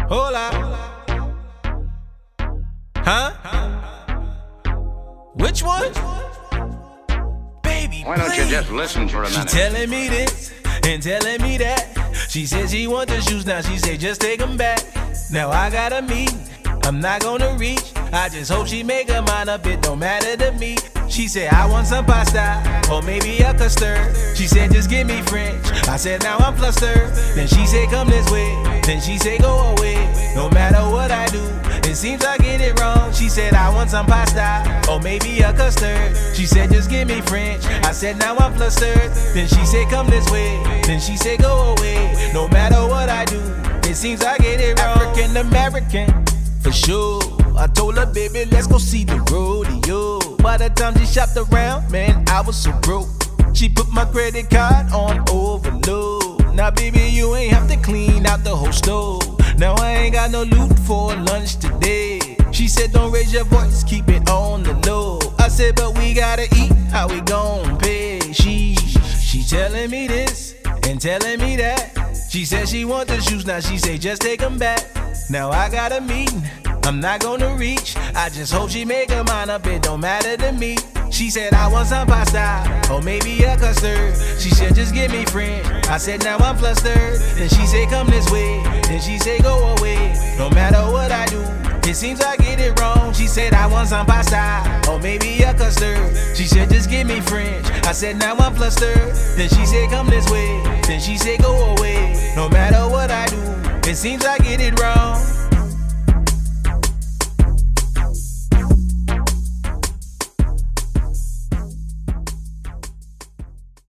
Hola. Huh? Which one? Baby, why don't you just listen for a minute? She telling me this and telling me that. She said she want the shoes now. She said just take them back. Now I got a meeting. I'm not gonna reach. I just hope she make her mind up. It don't matter to me. She said I want some pasta or maybe a custard. She said just give me French. I said now I'm flustered. Then she said come this way. Then she said go away. No matter what I do, it seems I get it wrong. She said I want some pasta or maybe a custard. She said just give me French. I said now I'm flustered. Then she said come this way. Then she said go away. No matter what I do, it seems I get it wrong. African American, for sure. I told her, baby, let's go see the rodeo. By the time she shopped around, man, I was so broke. She put my credit card on overload. Now, baby, you ain't have to clean out the whole stove. Now, I ain't got no loot for lunch today. She said, don't raise your voice, keep it on the low. I said, but we gotta eat, how we gon' pay? She telling me this and telling me that. She said she want the shoes, now she say just take them back. Now I got a meeting, I'm not gonna reach. I just hope she make her mind up, it don't matter to me. She said I want some pasta or maybe a custard. She said just give me French. I said now I'm flustered. Then she said come this way. Then she said go away. No matter what I do, it seems I get it wrong. She said I want some pasta or maybe a custard. She said just give me French. I said now I'm flustered. Then she said come this way. Then she said go away. No matter what I do, it seems I